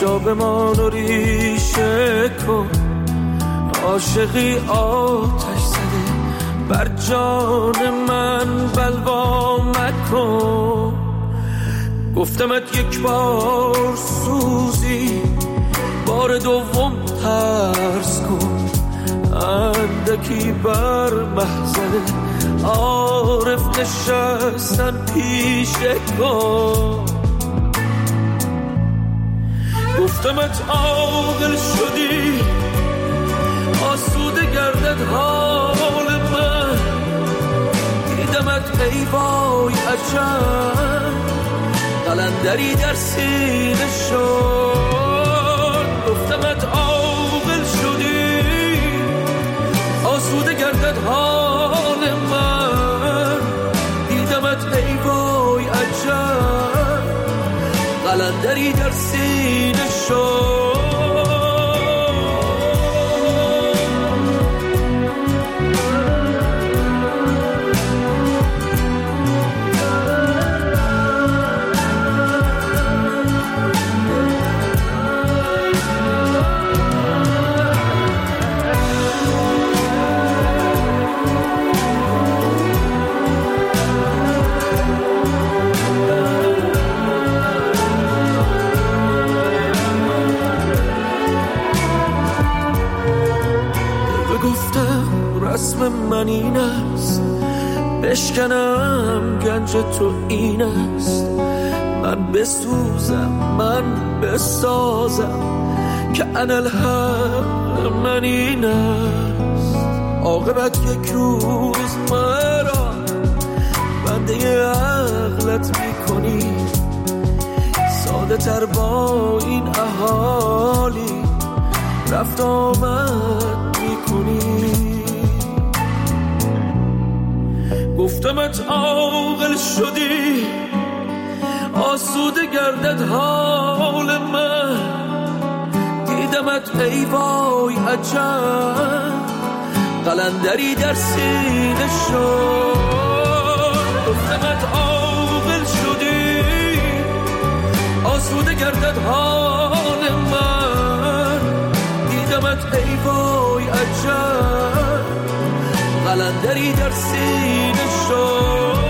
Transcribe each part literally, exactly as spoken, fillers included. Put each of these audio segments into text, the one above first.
جا بمان و ریشه کن، عاشقی آتش زده بر جان من بلوا مکن. گفتمت یک بار سوزی، بار دوم ترس کن، اندکی بر محضر عارف نشستن پیشه کن. گفتمت عاقل شدی، آسوده گردد حال من، دیدمت ای وای عجب، قلندری در سینه شد. گفتمت عاقل شدی، آسوده گردد حال من، دیدمت ای وای عجب، قلندری در سینه شد. رسم من این است، بشکنم گنج تو این است، من بسوزم من بسازم که انالحق من این است. عاقبت یک روز مرا بنده عقلت میکنی، ساده تر با این اهالی رفت آمد میکنی. گفتمت عاقل شدی، آسوده گردد حال من، دیدمت ای وای عجب، قلندری در سینه شد. گفتمت عاقل شدی، آسوده گردد حال من، دیدمت ای وای عجب، قلندری در سینه شد.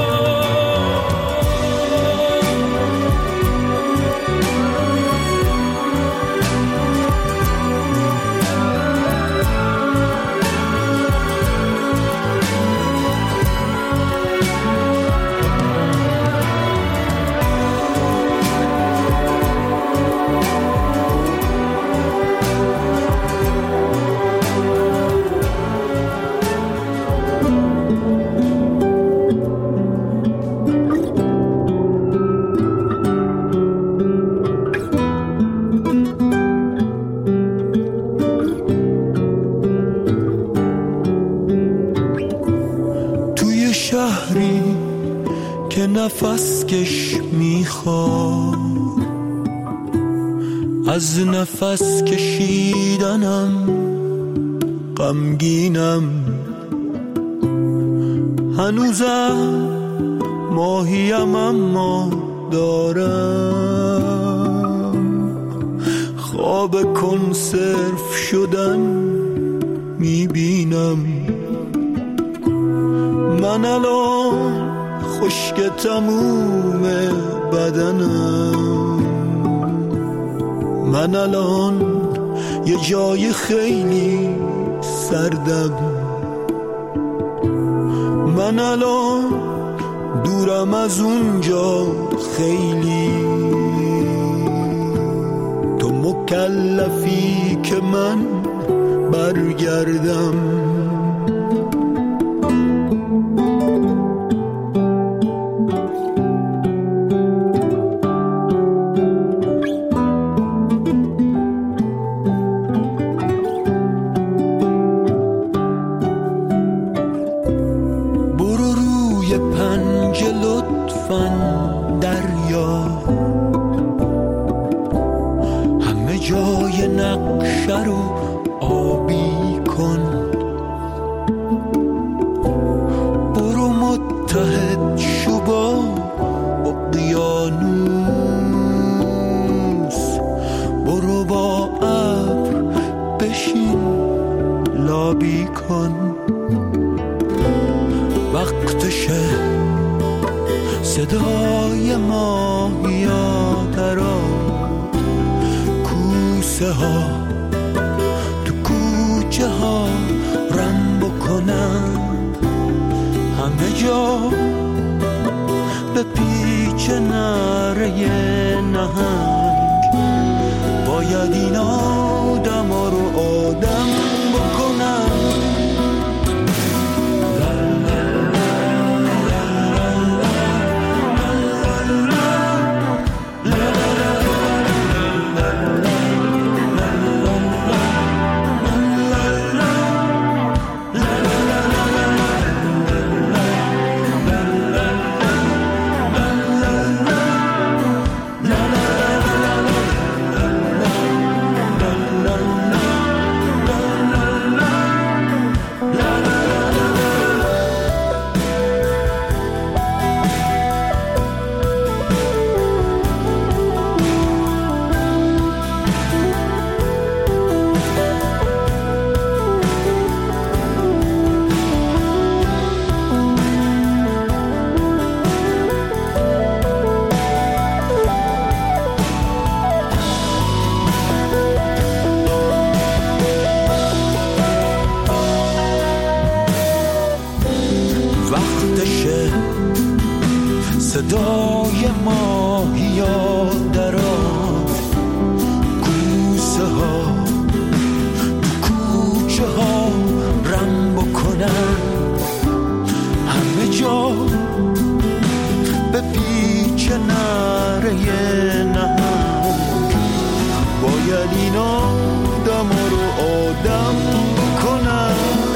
نفس کش میخواد، از نفس کشیدنم غمگینم، هنوزم ماهیم اما دارم خواب کنسرو شدن میبینم. من الان خشک تموم بدنم، من الان یه جای خیلی سردم، من الان دورم از اونجا خیلی. تو مکلفی که من برگردم، بشین لابی کن، وقتشه صدای ماهیا درآد، کوسه ها تو کوچه ها رم بکنن، همه جا به پیچ نره نهنگ، باید این آدم ها رو آدم بکنن. صدای ماهیا درآد، کوسه ها تو کوچه ها رم بکنن، همه جا به پیچ نره نهنگ، باید این آدم ها رو آدم بکنن.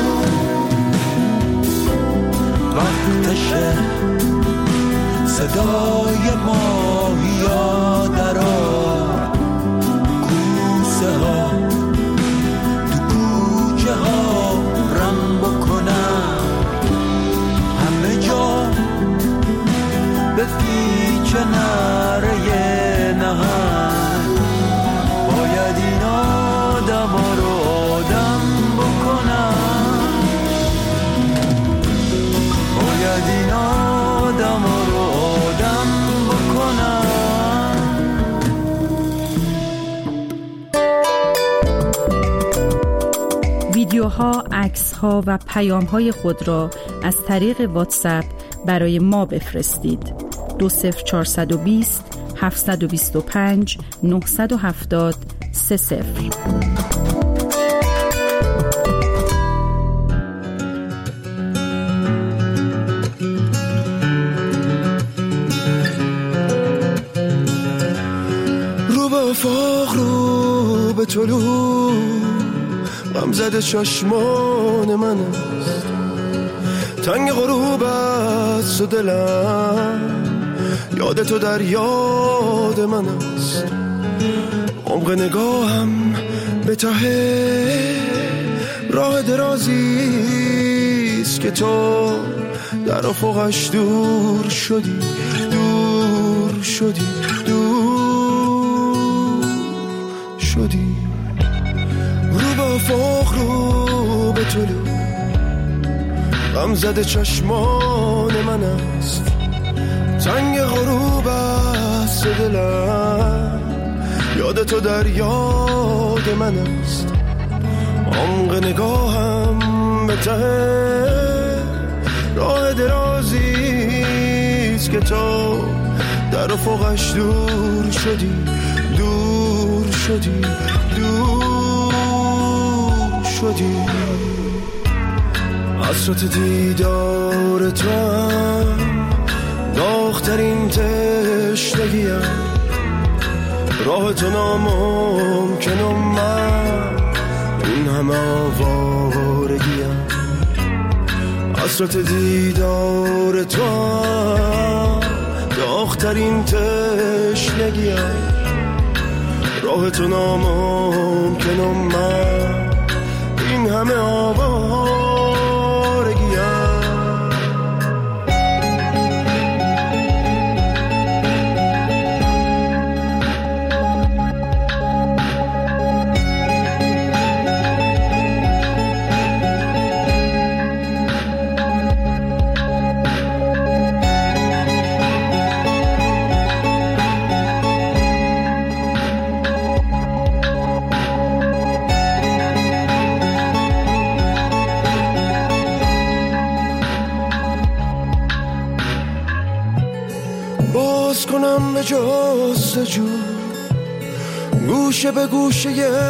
وقتشه صدای ماهیا درآد، کوسه ها تو کوچه ها رم بکنن، همه جا به پیچ نره نهنگ، باید این آدم ها رو آدم بکنن، باید این آدم ها رو آدم بکنن. ویدیوها، عکس‌ها و پیام‌های خود را از طریق واتساپ برای ما بفرستید. دو صفر چهارصد و بیست هفتصد و بیست و پنج نهصد و هفتاد سه صفر. رو به افاق، رو به طلوع، غم زده چشمان من است، تنگ غروب است و دلم یاد تو در یاد من است، عمق نگاهم به ته راه درازیست که تو در افقش دور شدی، دور شدی، دور شدی. رو به افق، رو به طلوع، غم زده چشمان من است، تنگ غروب است دلم یاد تو در یاد من است، عمق نگاهم به ته راه درازیست که تو در افقش دور شدی، دور شدی، دور شدی. حسرت دیدار تو هم داغ‌ترین تشنگیم، راه تو ناممکن و من این همه آوارگیم. حسرت دیدار تو هم داغ‌ترین تشنگیم، راه تو ناممکن و من این همه آوارگیم. جستجو، گوشه به گوشه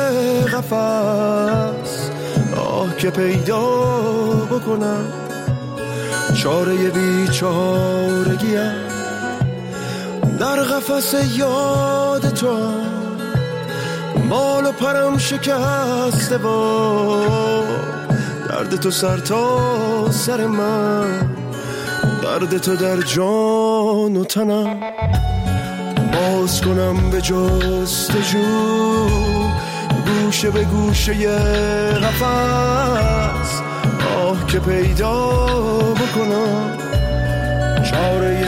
قفس، آه که پیدا بکنم چاره بیچارگیم. در قفس یاد تو بال و پرم شکسته با درد تو سر تا سر من، درد تو در جان و تنم. باز کنم به جستجو، گوشه به گوشه قفس، آه که پیدا بکنم چاره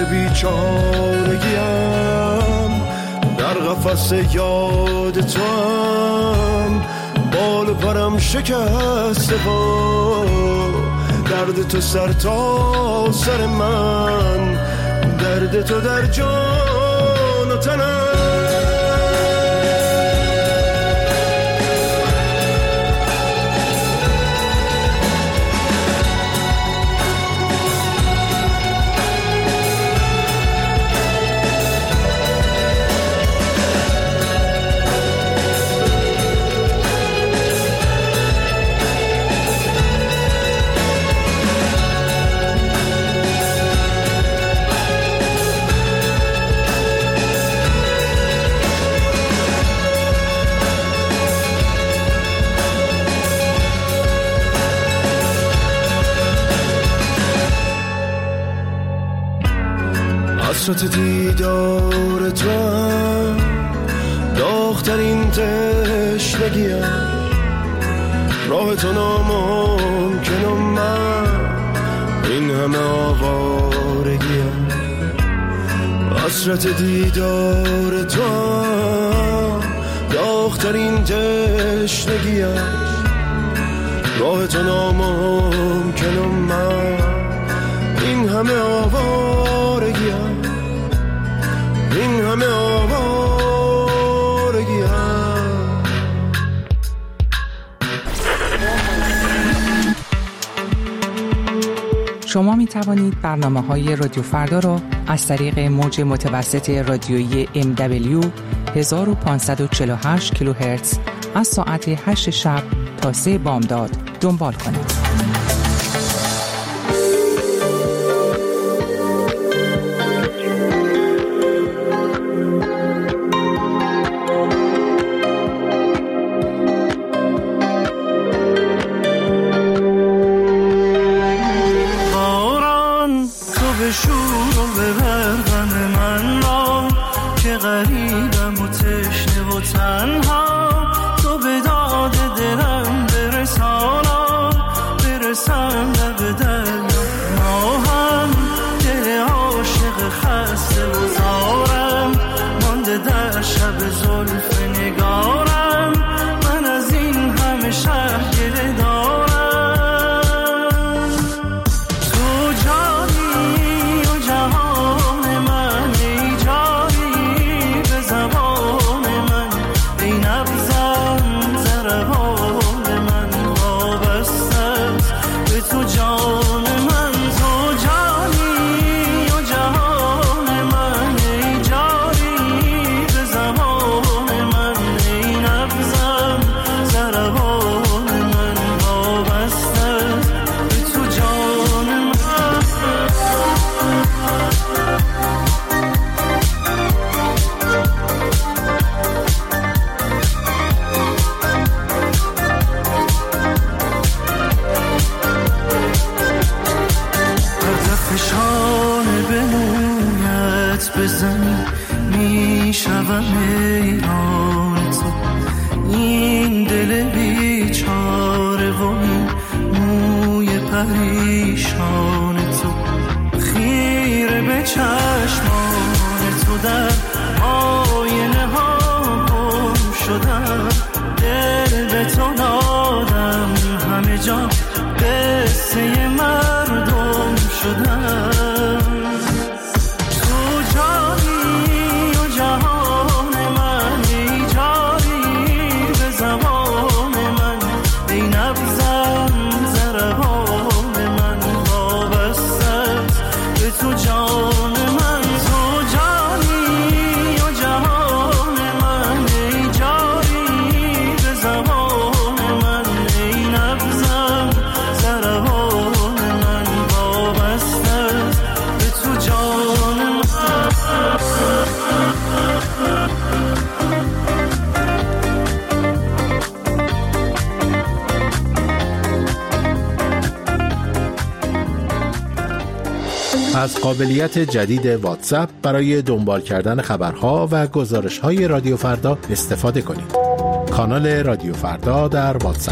بیچارگیم. در قفس یاد تو هم بال و پرم شکسته با درد تو سر تا سر من، درد تو در جان و تنم. حسرت دیدار تو هم داغ‌ترین تشنگیم. راه تو ناممکنه، من این همه آوارگیم. حسرت دیدار تو هم داغ‌ترین تشنگیم. راه تو ناممکنه، من این همه آوارگیم، این همه آوارگیم. شما می توانید برنامه‌های رادیو فردا را از طریق موج متوسط رادیویی ام دبلیو هزار و پانصد و چهل و هشت کیلوهرتز از ساعت هشت شب تا سه بامداد دنبال کنید. تو جان من، تو جانی از قابلیت جدید واتساپ برای دنبال کردن خبرها و گزارش‌های رادیو فردا استفاده کنید. کانال رادیو فردا در واتساپ.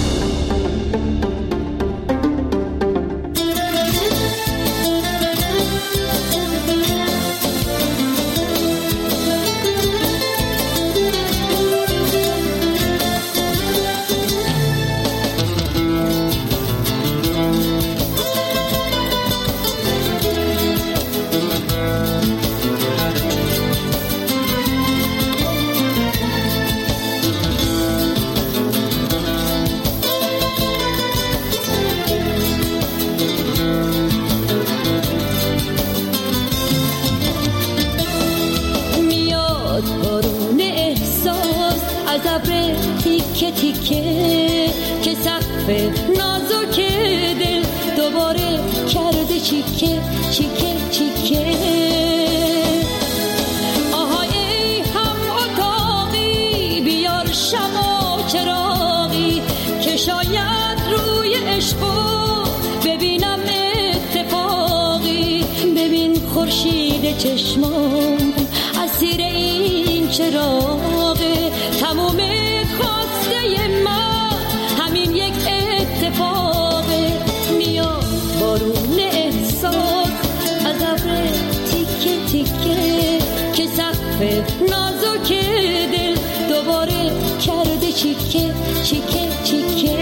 چشمام اسیر این چراغه، تموم خواسته ما همین یک اتفاقه. میاد بارون احساس از ابر تیکه تیکه که سقف نازک دل دوباره کرده چیکه چیکه چیکه.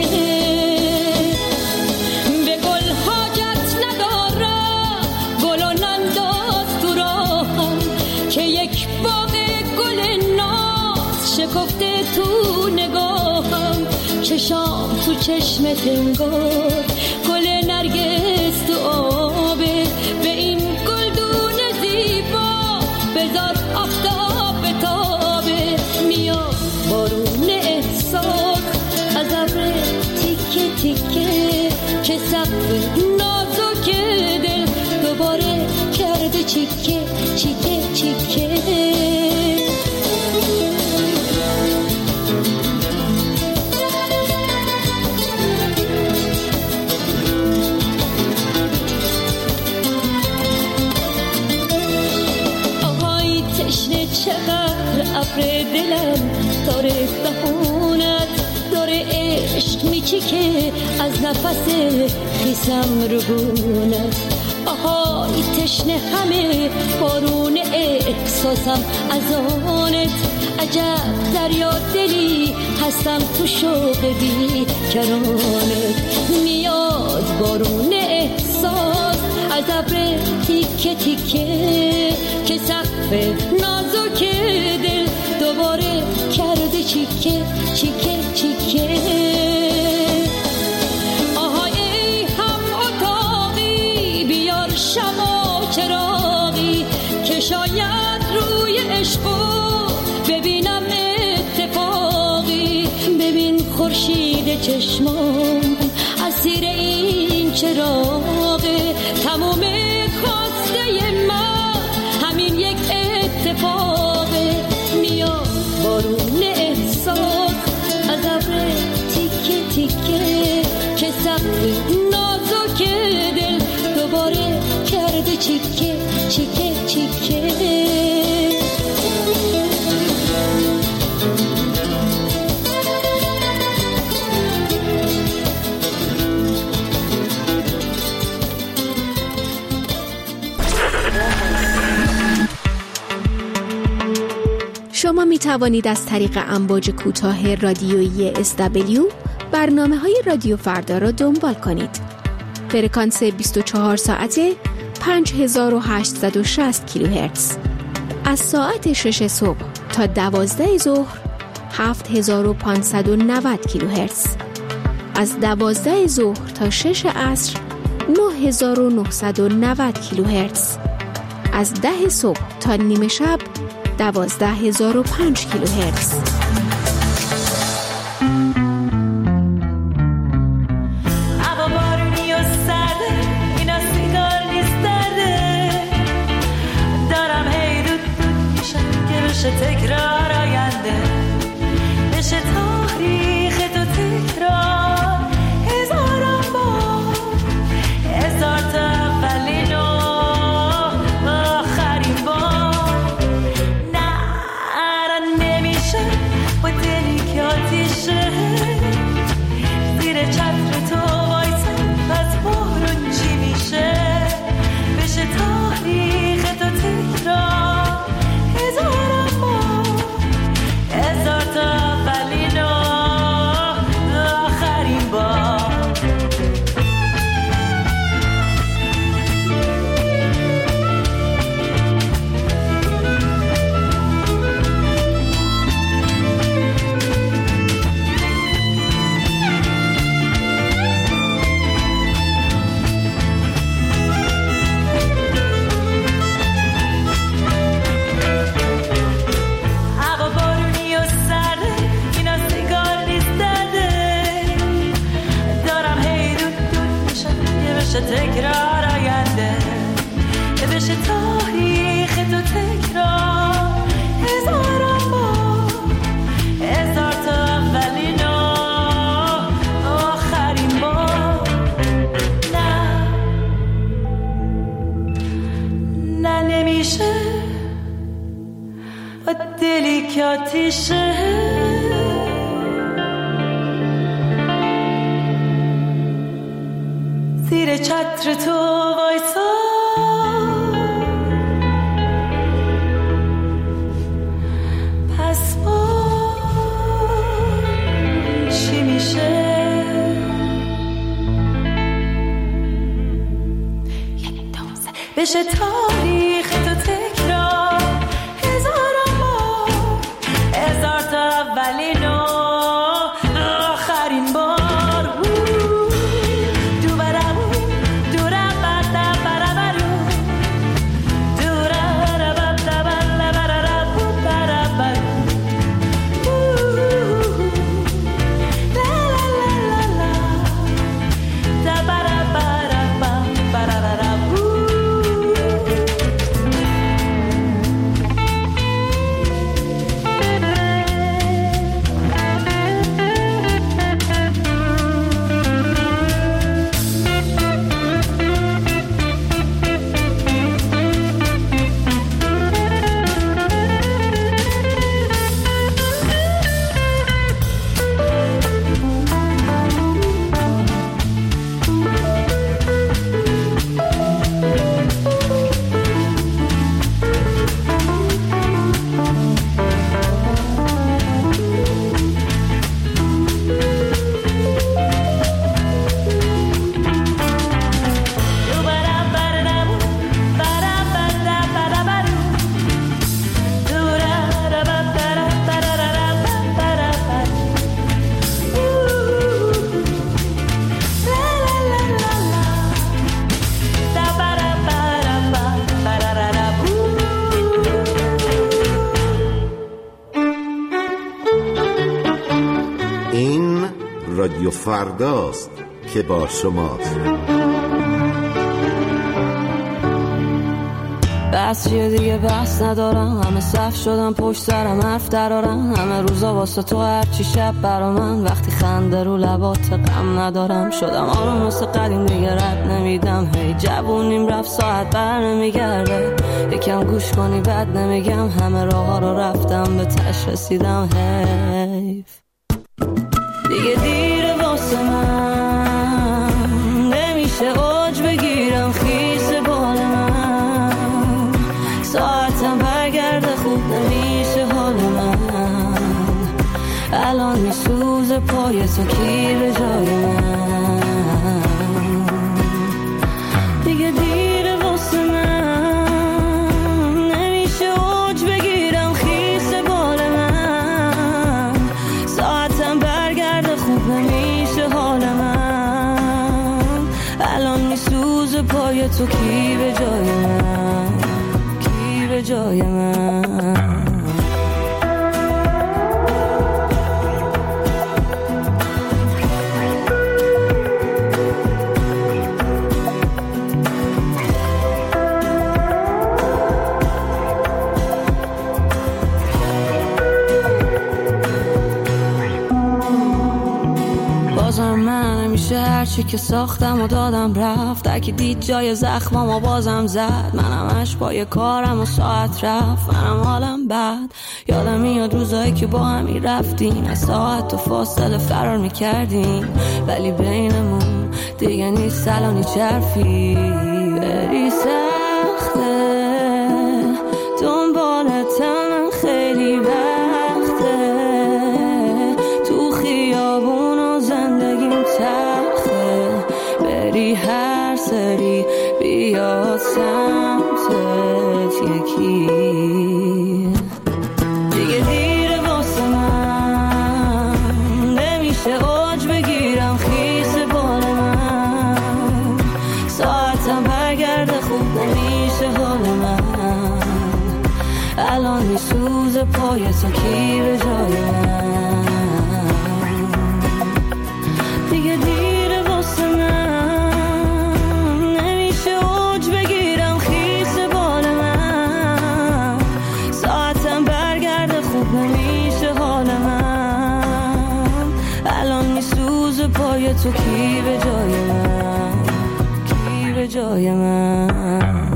به گل حاجت نداره گل و ننداز تو راهم که یک باغ گل ناز شکفته تو نگاهم. چشام تو چشمت انگار گل نرگس تو آبه، به این گلدون زیبا بذار آفتاب بتابه. میاد بارون احساس از ابر تیکه تیکه که سقف نازک دل دوباره کرده چیکه چیکه چیکه. آهای تشنه چقدر ابر دلم داره بهونت، داره عشق میچیکه از نفس خیسم رو بونت. آهای تشنه همه بارون احساسم از آنت، عجب دریا دلی هستم تو شوق بی کرانت. میاد بارون احساس از ابر تیکه تیکه که سقف نازک دل دوباره کرده چیکه چیکه چیکه. آهای ای هم اتاقی بیار شمع چراغی که شاید روی عشقو ببینم اتفاقی. ببین خورشید چشمام اسیر این چراغه، تموم خواسته ما همین یک اتفاقه. میاد بارون احساس از ابر تیکه تیکه که سقف نازک دل دوباره کرده چیکه چیکه چیکه. شما می توانید از طریق امواج کوتاه رادیویی اس دبلیو برنامه های رادیو فردا را دنبال کنید. فرکانس بیست و چهار ساعته پنج هزار و هشتصد و شصت کیلوهرتز. از ساعت شش صبح تا دوازده ظهر هفت هزار و پانصد و نود کیلوهرتز. از دوازده ظهر تا شش عصر نه هزار و نهصد و نود کیلوهرتز. از ده صبح تا نیمه شب دوازده هزار و پنج کیلوهرتز. هوا بارونی و سرده، اینا سیگار نیست درده. دارم هی دود دود میشم که بشه تکرار آینده، بشه تاریخ تو تکرار. هزارم بار هزار تا اولین و بشه تکرار آینده، که بشه تاریخ تو تکرار هزاران بار، هزار تا اولین و آخرین بار. نه نه نمیشه با دلی که آتیشه زیر چتر تو وایسا، پس با چی میشه؟ بشه تاریخ تو تکرار هزاران بار، هزار تا اولین و آخرین بار. رادیو فرداست که با شماست. بس چیه دیگه بس ندارم، همه صف شدم پشت سرم حرف درارم، همه روزا واسه تو هرچی شب برا من، وقتی خنده رو لبات غم ندارم، شدم آروم واسه قدیم دیگه رد نمیدم، هی جوونیم رفت ساعت بر نمیگرده، یکم گوش کنی بد نمیگم، همه راه ها رو رفتم به تش رسیدم، حیف دیگه دیره واسه من، نمیشه اوج بگیرم خیس بال من، ساعتم برگرده خوب نمیشه حال من، الان میسوزه پای تو کی به جای من، دیگه دیره واسه من، نمیشه اوج بگیرم خیس بال من، ساعتم برگرده خوب نمیشه حال من، الان میسوزه پای تو کی به جای من، کی به جای من. هرچی که ساختم و دادم رفت، اگه دید جای زخمم و بازم زد، منم اش پای کارم و ساعت رفت، منم حالم بد، یادم میاد روزایی که با همی رفتیم، از ساعت و فاصله فرار میکردیم، ولی بینمون دیگه نیست الانی چرفی، بری سخته دنبالتم خیلی وقته، تو خیابون و زندگیم تخته، بری هر سری بیاد سمتت یکی، دیگه دیره واسه من، نمیشه اوج بگیرم خیس بال من، ساعتم برگرده خوب نمیشه حال من، الان میسوزه پای تو کی به جای من، دیگه دیره واسه من، جای تو کی به جای من، کی به جای من.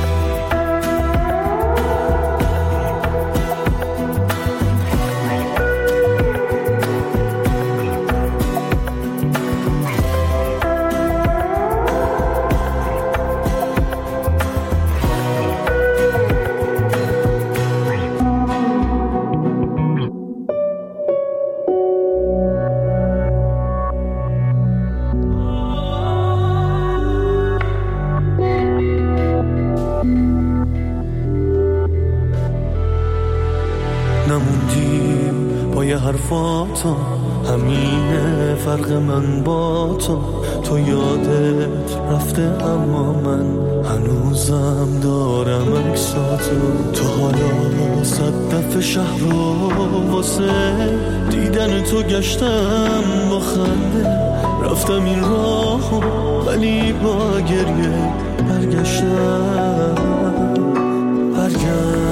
حرفاتو همینه فرق من با تو، تو یادت رفته اما من هنوزم دارم عکساتو. تو حالا صد دفعه شهر رو واسه دیدن تو گشتم با خنده، رفتم این راهو ولی با گریه برگشتم برگشتم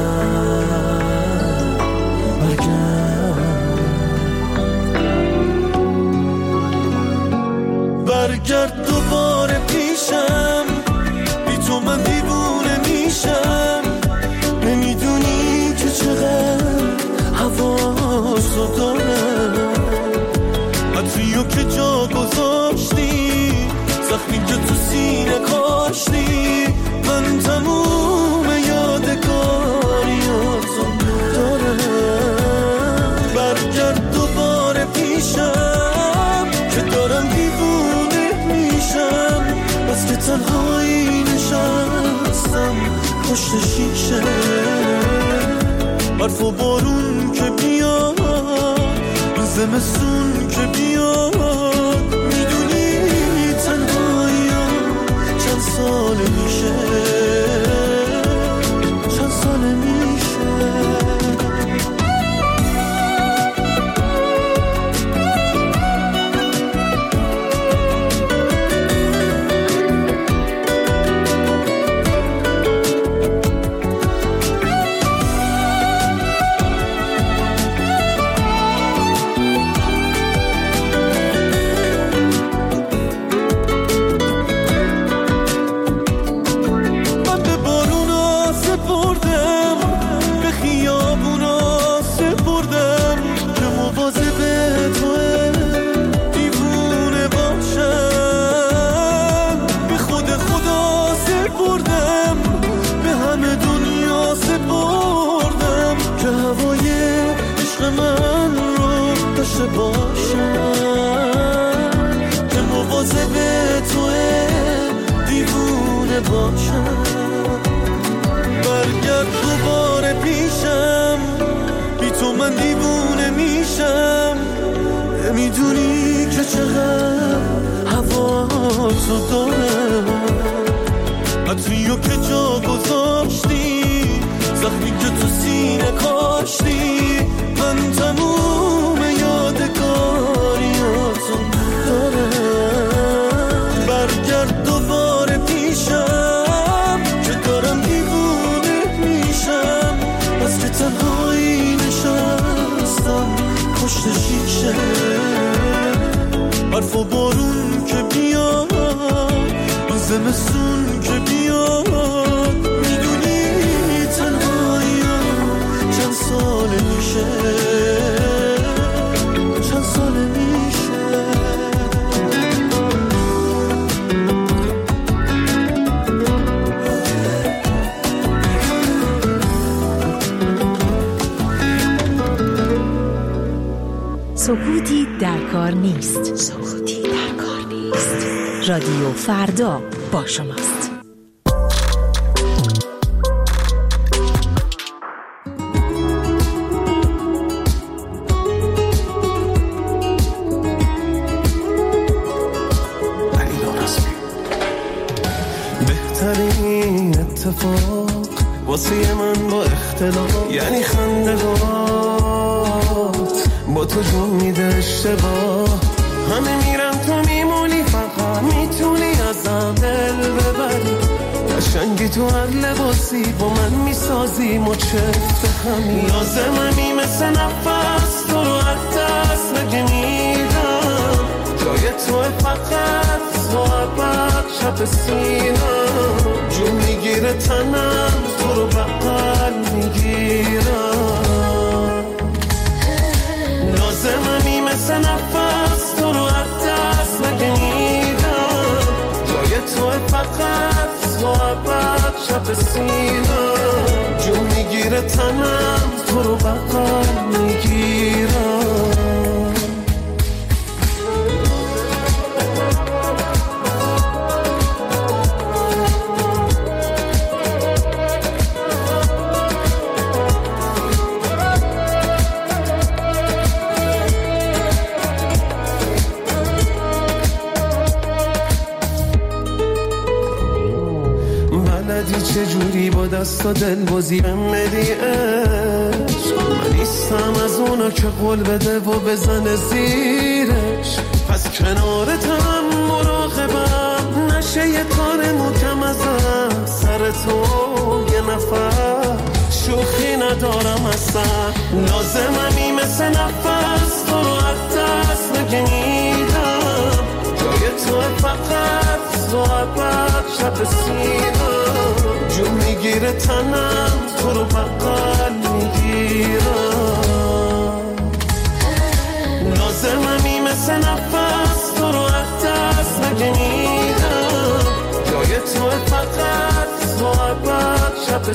برگرد دوباره پیشم، بی تو من دیوونه میشم. نمیدونی که چقدر حواسو دارم، عطریو که جا گذاشتی، زخمی که تو سینه کاشتی، من تموم یادگاریاتو دارم. برگرد دوباره پیشم که دارم دیوونه میشم، بس که تنهایی نشستم پشت شیشه. برف و بارون که بیاد، زمستون که بیاد، میدونی تنهایی چند سال میشه، چند سال میشه. برگرد دوباره پیشم، بی تو من دیوونه میشم. نمیدونی که چقدر حواسو دارم، عطریو که جا گذاشتی، زخمی که تو سینه کاشتی، من تموم یادگاریاتو دارم. برگرد دوباره پیشم که دارم دیوونه میشم، بس که تنهایی نشستم پشت شیشه. برف و بارون که بیاد، زمستون که بیاد، میدونی تنهایی چند سال میشه، چند سال میشه. سکوتی در کار نیست. سکوتی در کار نیست. رادیو فردا با شماست. بهترین اتفاق واسه من با اختلاف یعنی خنده‌هات با تو جون میده اشتباه. همه میرن تو میمونی، فقط میتونی ازم دل ببری. قشنگی تو هر لباسی با من میسازی، مچفت همین لازممی مثل نفس تو رو از دست بگه میدم. جای تو فقط صحبت شب سینم جون میگیره تنم تو رو بغل میگیرم لازممی مثل نفس تو رو از دست نگیرم جای تو فقط صحبت شب سینم جون میگیره تنم تو رو بغل میگیرم چجوری با دست و دل بازی بمدی عشق من نیستم از اونا که قول بده و بزنه زیرش پس کنارتم مراقبم نشه یه کار محکم ازم سر تو یه نفر شوخی ندارم اصلا لازممی مثل نفس تو رو از دست نگیرم جای تو فقط صحبت شب سینم جون میگیره تنم تو رو بغل میگیرم لازممی مثل نفس تو رو از دست نگیرم جای تو فقط صحبت شب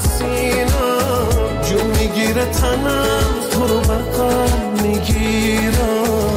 سینم جون میگیره تنم تو رو بغل میگیرم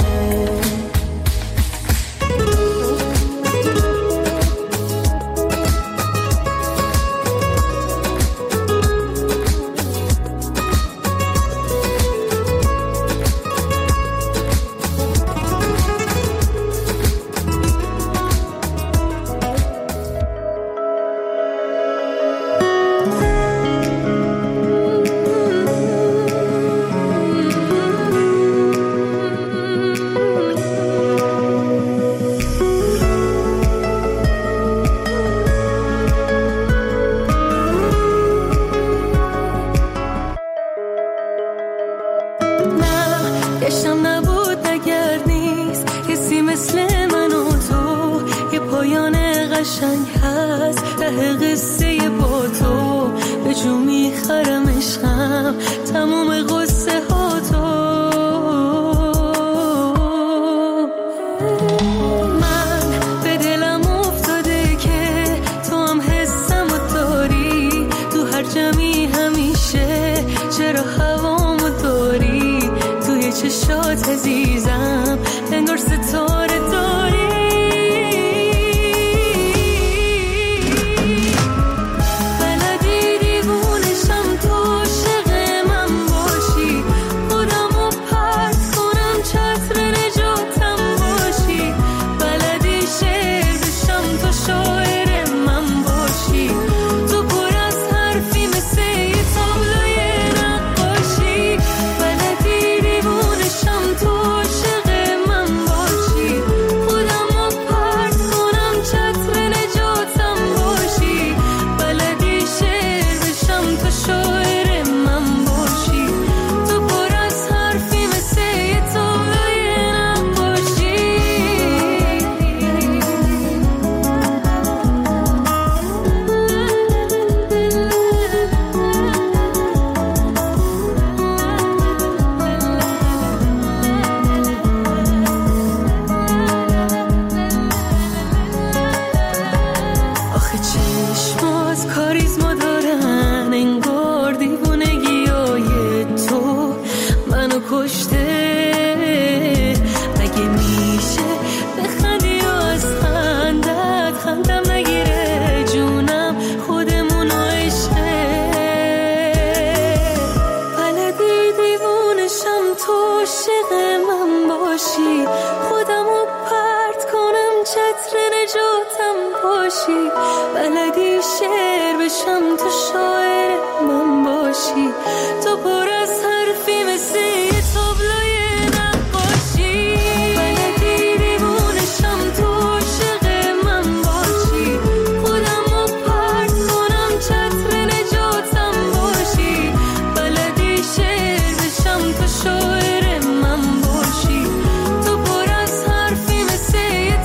شاعر من باشی تو پر از حرفی مثل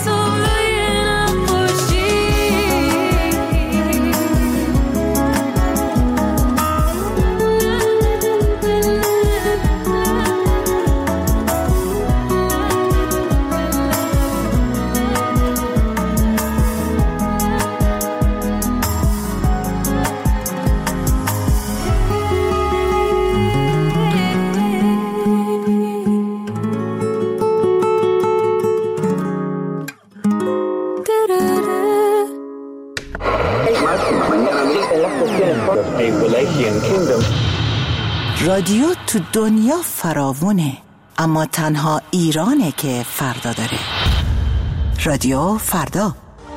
a Wallachian kingdom. رادیو تو دنیا فراوونه، اما تنها ایرانه که فردا داره. رادیو فردا.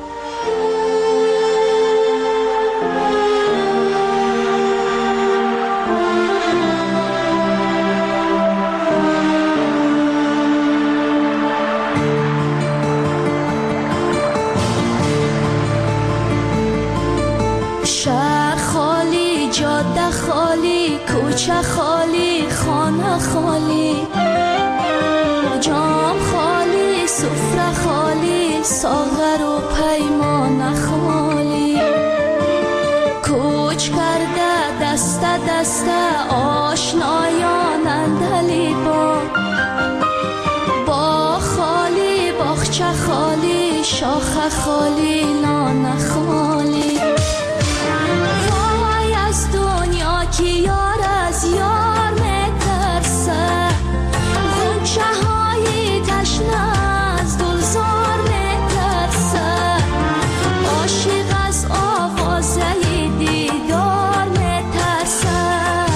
شهر خالی، جاده خالی، کوچه خالی، خانه خالی، جام خالی، سفره خالی، ساغر و پیمان خالی، کوچ کرده دست دست آشنایان اندلی با با خالی، باغچه خالی، شاخه خالی، لانه خالی. وای از دنیا که یار از یار میترسه، غنچه های تشنه از گلزار میترسه، عاشق از آوازه دیدار میترسه،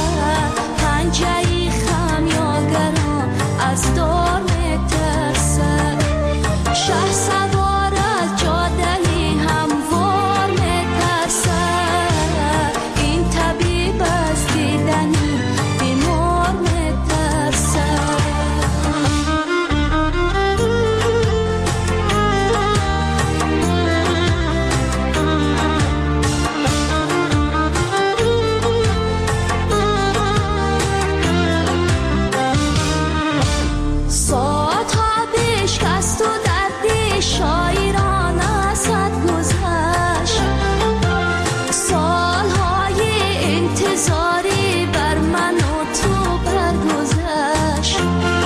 پنجه خمیاگران از دار میترسه، شه سوار از جاده هموار میترسه، این طبیب از دیدنی بیمار میترسه. ساعت ها بشکست و دردی شاعران ازت گذشت، سالهای انتظاری بر من و تو برگذشت،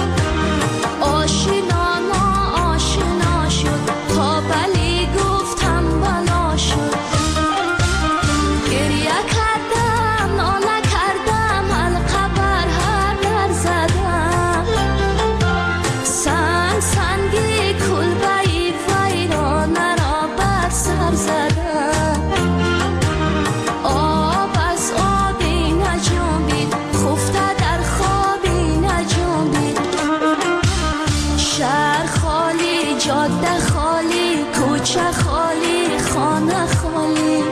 آشنا ناآشنا شد تا بلی گفتم بلا شد، گریه کردم ناله کردم حلقه بر هر در زدم، سنگ سنگی کلبه‌ای ویرانه را بر سر زدم، آب از آبی نجنبید خفته در خوابی نجنبید، شهر خالی، جاده خالی، کوچه خالی، خانه خالی،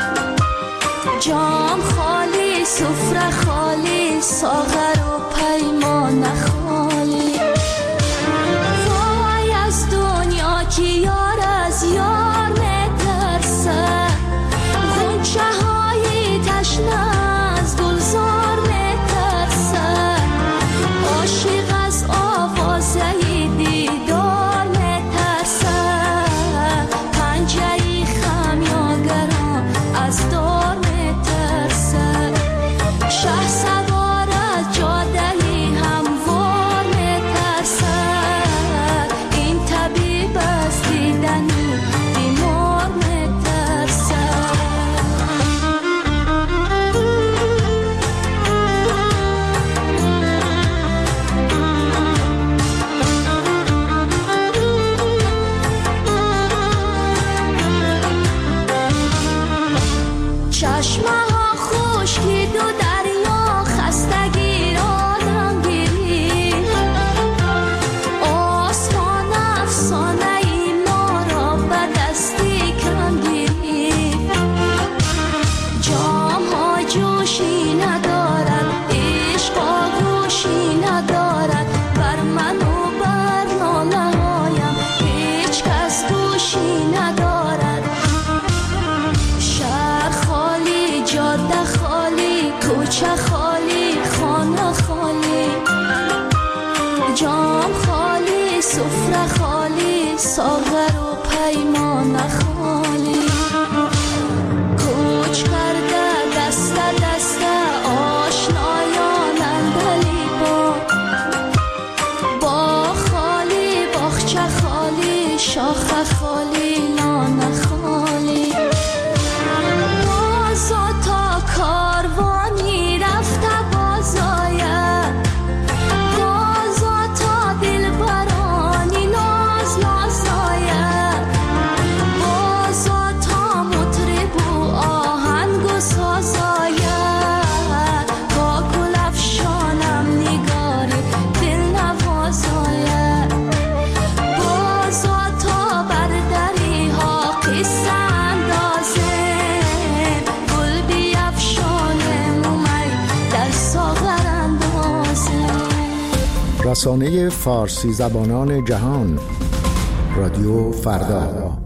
جام خالی، سفره خالی، ساغر و پیمان خالی. وای از دنیا که یار از یار میترسه، غنچه های تشنه از گلزار میترسه، عاشق از آوازه دیدار میترسه، پنجه خمیاگران از دار میترسه، شه سوار از جاده هموار میترسه، این طبیب از دیدنی بیمار میترسه. چشمه ها خشکید و دریا خستگی را دم گیرید، آسمان افسانه ای ما را به دستی کم گیرید، جام ها جوشی ندارد، عشق آغوشی ندارد، بر من و بر ناله هایم هیچ کس گوشی ندارد، شهر خالی، جاده خالی، کوچه خالی، خانه خالی، جام خالی، سفره خالی، ساغر و پیمان خالی، کوچ کرده دست دست آشنایان اندلی با با خالی، باغچه خالی، شاخه خالی، لانه خالی، بازا تا کاروانی رفته بازاید، بازا تا دلبرانی ناز ناز آید، رسانه فارسی زبانان جهان، رادیو فردا.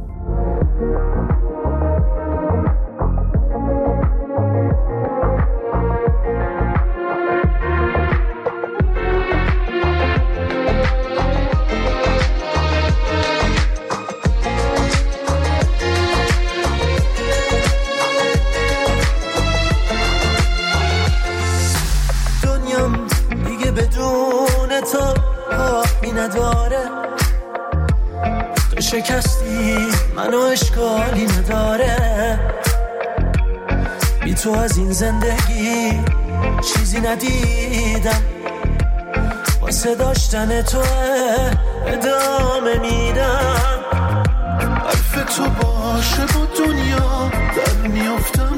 شکستی منو اشکالی نداره، بی تو از این زندگی چیزی ندیدم، واسه داشتن تو ادامه میدم. حرف تو باشه با دنیا در میافتم،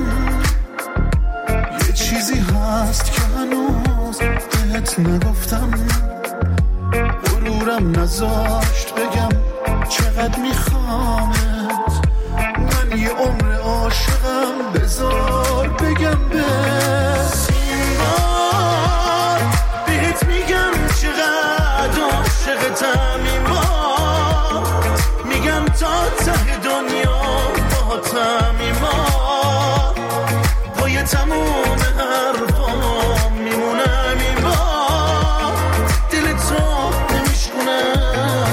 یه چیزی هست که هنوز بهت نگفتم، غرورم نذاشت بگم چقدر میخوامت، من یه عمر عاشقم، بذار بگم به این بار بهت میگم چقدر عاشقتم، این بار میگم تا ته دنیا باهاتم، این بار پای تموم حرفام میمونم، این بار دل تو نمیشکنم.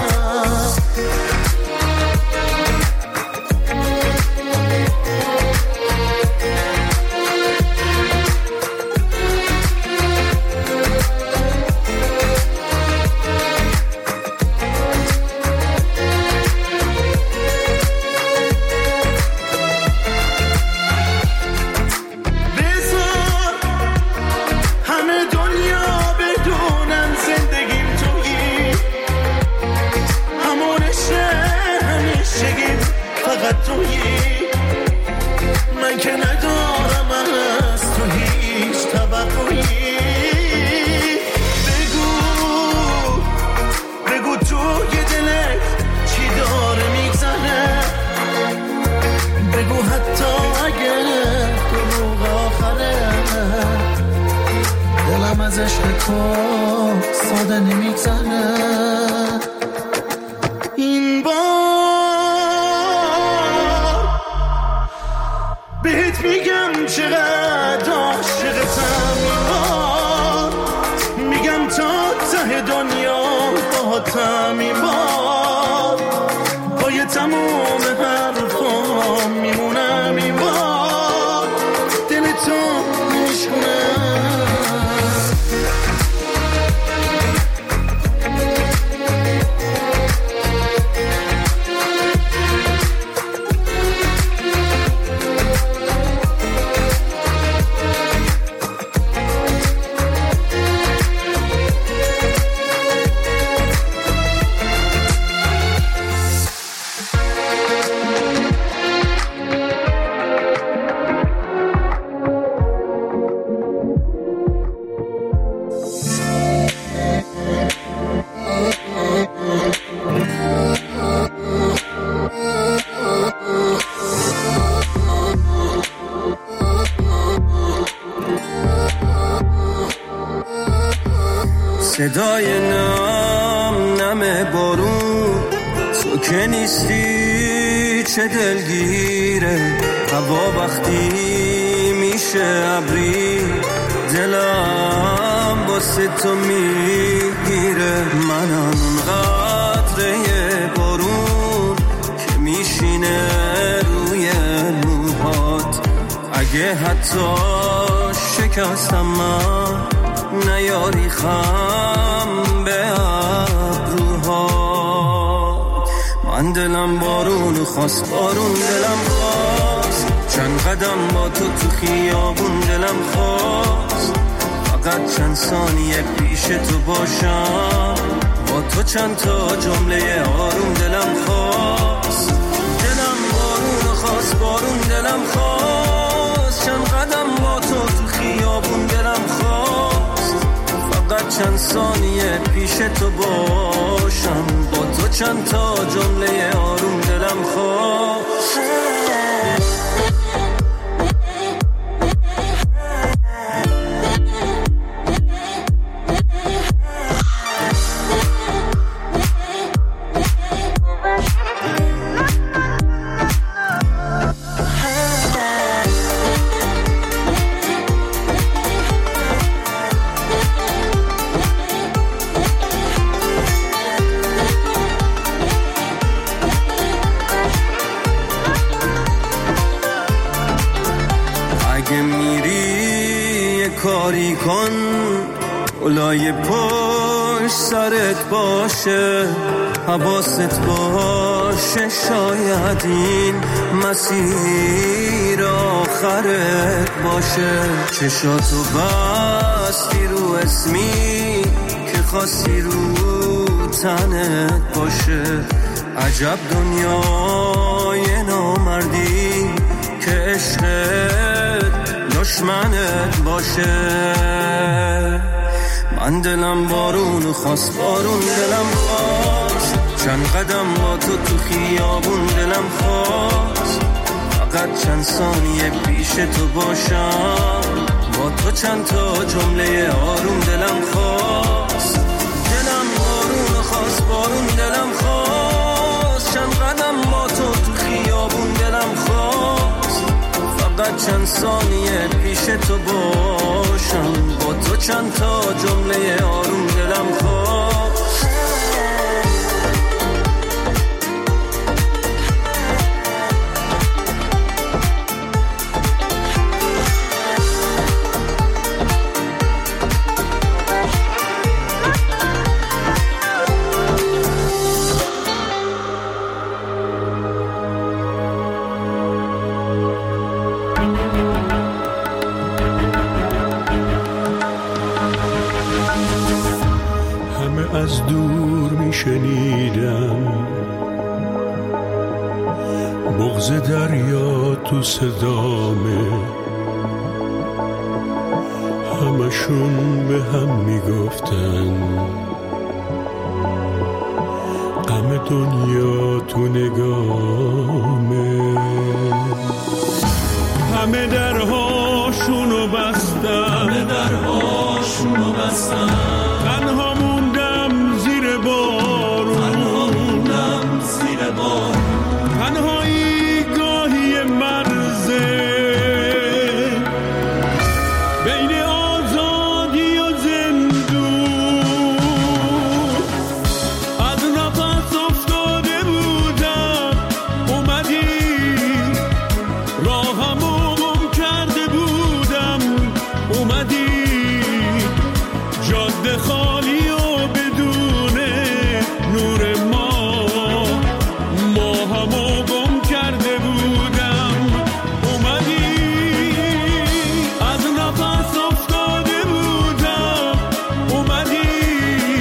من که ندارم از تو هیچ توقعی، بگو بگو تو یه دلت چی داره میگذره، بگو حتی اگه دروغ آخره، دلم از عشق تو ساده نمیگذره. این بار بهت میگم چقدر عاشقتم، این بار میگم تا ته دنیا باهاتم، این بار پای تموم حرفام میمونم، این بار دل تو نمیشکنم. صدای نم نم بارون، تو که نیستی چه دلگیره، هوا وقتی میشه ابری، دلم واسه تو میگیره. منم قطره بارون که میشینه روی موهات، اگه حتی شکستم من نیاری خم به ابروها. من دلم بارون خواست، بارون دلم خواست، چند قدم با تو تو خیابون دلم خواست، فقط چند ثانیه پیش تو باشم، با تو چند تا جمله آروم دلم خواست. دلم بارون خواست، بارون دلم خواست، چند قدم با تو تو خیابون دلم خواست، فقط چند ثانیه پیش تو باشم، با تو چند تا جمله آروم دلم خواست. کاری کن اولای پشت سرت باشه، حواست باشه شاید این مسیر آخرت باشه. چشاتو بستی رو اسمی که خواستی رو تنت باشه. عجب دنیای نامردی که عشقت دشمنت باشه. من دلم بارون خواست، بارون دلم خواست، چند قدم با تو تو خیابون دلم خواست. فقط چند ثانیه پیش تو باشم، با تو چند تا جمله آروم دلم خواست. دلم بارون خواست، بارون دلم خواست، چند قدم با تو تو خیابون دلم خواست. فقط چند ثانیه پیش تو باشم، با تو چند تا جمله آروم دلم خواست. از دور می شنیدم بغض دریا تو صدامه، همشون به هم می گفتن غم دنیا تو نگامه. همه درهاشونو بستن، همه درهاشونو بستن، تنها موندم زیر بارون، تنها موندم زیر بارون. تنهایی گاهی مرزه بین آزادی و زندون. از نفس افتاده بودم اومدی، راهمو گم کرده بودم اومدی. جاده خالی و بدون نور ما، ما همو گم کرده بودم اومدی. از نفس افتاده بودم اومدی،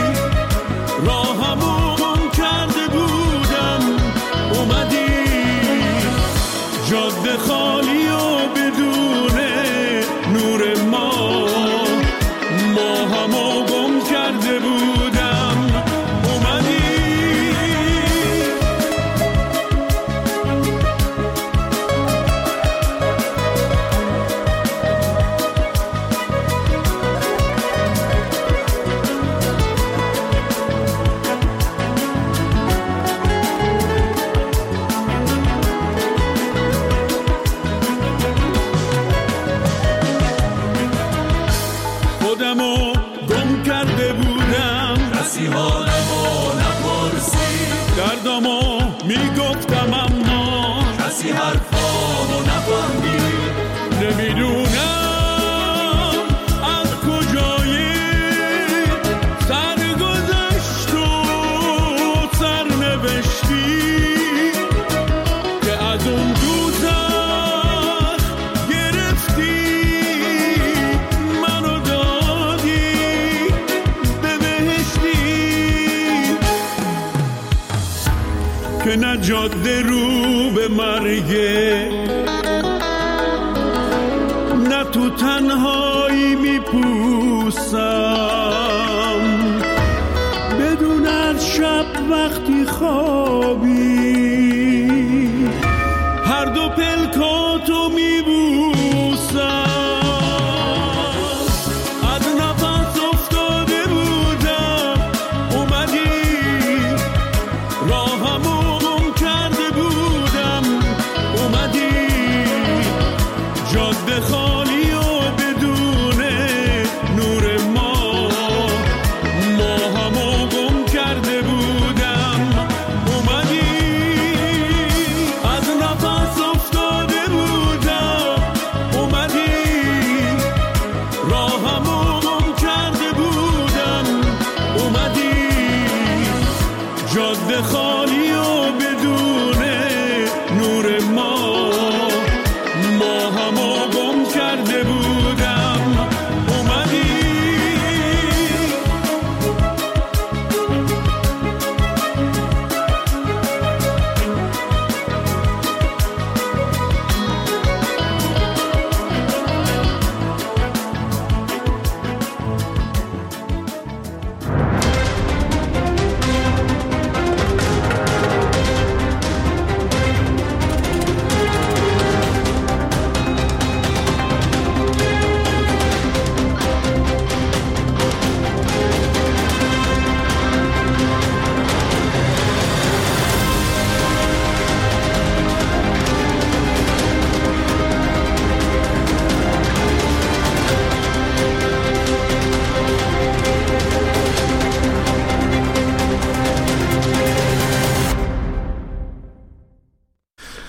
راهمو گم کرده بودم اومدی. جاده خالی و بدون نور ما، ما همو گم کرده بودم اومدی. خودمو گم کرده بودم، کسی حالمو نپرسید. دردمو میگفتم اما کسی حرفامو نفهمید. نمیدونم از کجای سرگذشت و سرنوشتی که از اون دوزخ گرفتی منو دادی به بهشتی. که نه جاده رو به مرگه، نه تو تنهایی میپوسم. بدون از شب وقتی خوابی هر دو پلکاتو میبوسم. از نفس افتاده بودم اومدی، راهمو گم کرده بودم اومدی. جاده خالی و بدون نور ما، ما همو گم کرده بودم اومدی. از نفس افتاده بودم اومدی، راهم نور ما